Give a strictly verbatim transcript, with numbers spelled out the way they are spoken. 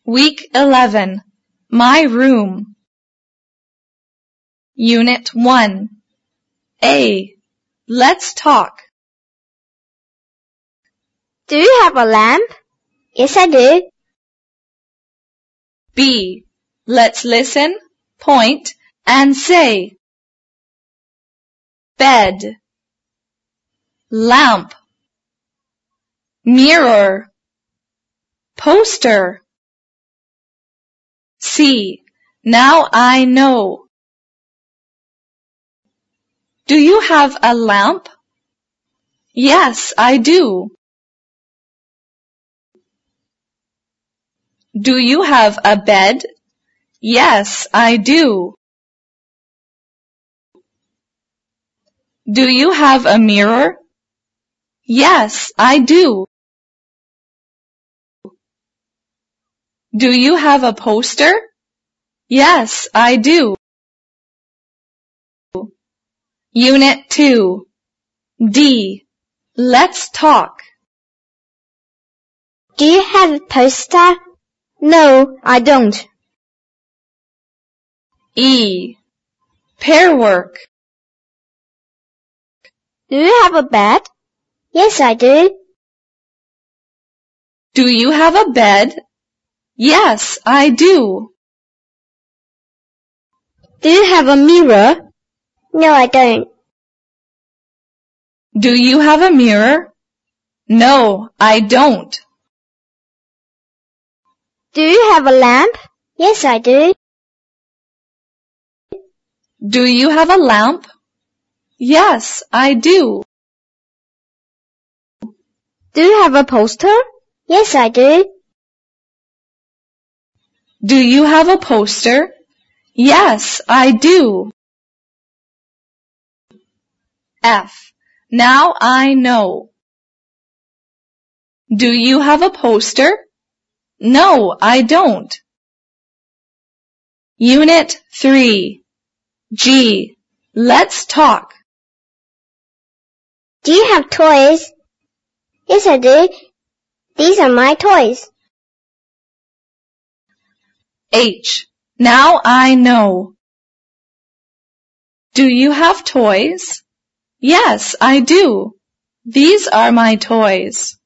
Week eleven. My room. Unit one. A. Let's talk. Do you have a lamp? Yes, I do. B. Let's listen, point, and say. Bed, lamp, mirror, poster. C. Now I know. Do you have a lamp? Yes, I do. Do you have a bed? Yes, I do. Do you have a mirror? Yes, I do. Do you have a poster? Yes, I do. Unit two. D. Let's talk. Do you have a poster? No, I don't. E. Pair work. Do you have a bed? Yes, I do. Do you have a bed? Yes, I do. Do you have a mirror? No, I don't. Do you have a mirror? No, I don't. Do you have a lamp? Yes, I do. Do you have a lamp? Yes, I do. Do you have a poster? Yes, I do. Do you have a poster? Yes, I do. F. Now I know. Do you have a poster? No, I don't. Unit three. G. Let's talk. Do you have toys? Yes, I do. These are my toys. H. Now I know. Do you have toys? Yes, I do. These are my toys.